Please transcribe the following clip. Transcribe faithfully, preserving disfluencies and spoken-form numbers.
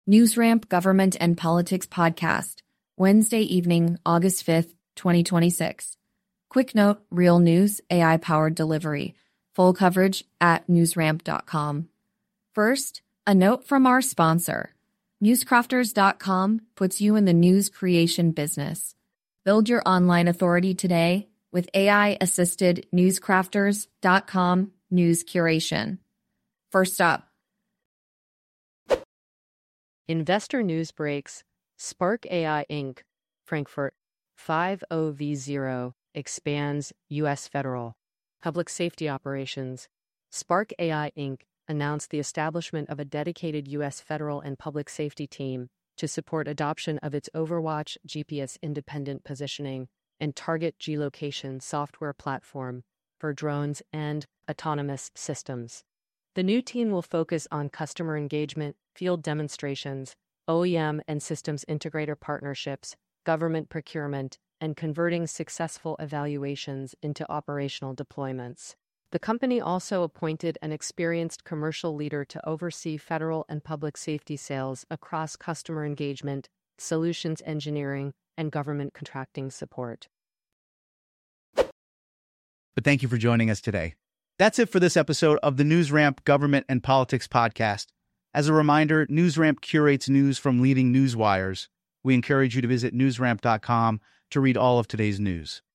NewsRamp Government and Politics Podcast, Wednesday evening, August fifth, twenty twenty-six. Quick note, real news, A I-powered delivery. Full coverage at newsramp dot com. First, a note from our sponsor. Newscrafters dot com puts you in the news creation business. Build your online authority today with A I-assisted newscrafters dot com news curation. First up, Investor news breaks. Spark A I Incorporated, Frankfurt, five zero V zero, expands U S federal public safety operations. Spark A I Incorporated announced the establishment of a dedicated U S federal and public safety team to support adoption of its Overwatch G P S-independent positioning and target geolocation software platform for drones and autonomous systems. The new team will focus on customer engagement, field demonstrations, O E M and systems integrator partnerships, government procurement, and converting successful evaluations into operational deployments. The company also appointed an experienced commercial leader to oversee federal and public safety sales across customer engagement, solutions engineering, and government contracting support. But thank you for joining us today. That's it for this episode of the NewsRamp Government and Politics Podcast. As a reminder, NewsRamp curates news from leading news wires. We encourage you to visit newsramp dot com to read all of today's news.